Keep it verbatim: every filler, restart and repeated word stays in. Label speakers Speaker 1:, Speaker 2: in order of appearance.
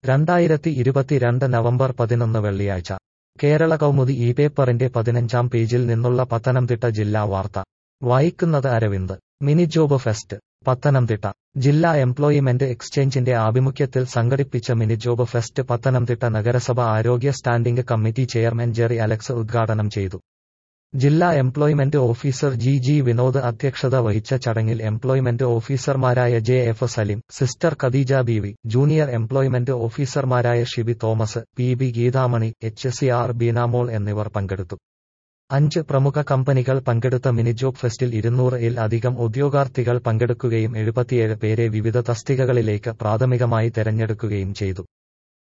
Speaker 1: രണ്ടായിരത്തി ഇരുപത്തിരണ്ട് നവംബർ പതിനൊന്ന് വെള്ളിയാഴ്ച കേരള കൗമുദി ഈ പേപ്പറിന്റെ പതിനഞ്ചാം പേജിൽ നിന്നുള്ള പത്തനംതിട്ട ജില്ലാ വാർത്ത വായിക്കുന്നത് Aravind mini job fest Pathanamthitta ജില്ലാ എംപ്ലോയിമെന്റ് എക്സ്ചേഞ്ചിന്റെ ആഭിമുഖ്യത്തിൽ സംഘടിപ്പിച്ച മിനി ജോബ് ഫെസ്റ്റ് പത്തനംതിട്ട നഗരസഭ ആരോഗ്യ standing committee chairman Jerry Alex ഉദ്ഘാടനം ചെയ്തു. ജില്ലാ employment officer G G Vinod അധ്യക്ഷത വഹിച്ച ചടങ്ങിൽ എംപ്ലോയ്മെന്റ് ഓഫീസർമാരായ J F Salim, sister Khadeeja Beevi, junior employment ഓഫീസർമാരായ Shibi Thomas, P B Geethamani, H C R Beenamol എന്നിവർ പങ്കെടുത്തു. അഞ്ച് പ്രമുഖ കമ്പനികൾ പങ്കെടുത്ത മിനിജോബ് ഫെസ്റ്റിൽ ഇരുന്നൂറ് ഇൽ അധികം ഉദ്യോഗാർത്ഥികൾ പങ്കെടുക്കുകയും എഴുപത്തിയേഴ് പേരെ വിവിധ തസ്തികകളിലേക്ക് പ്രാഥമികമായി തെരഞ്ഞെടുക്കുകയും ചെയ്തു.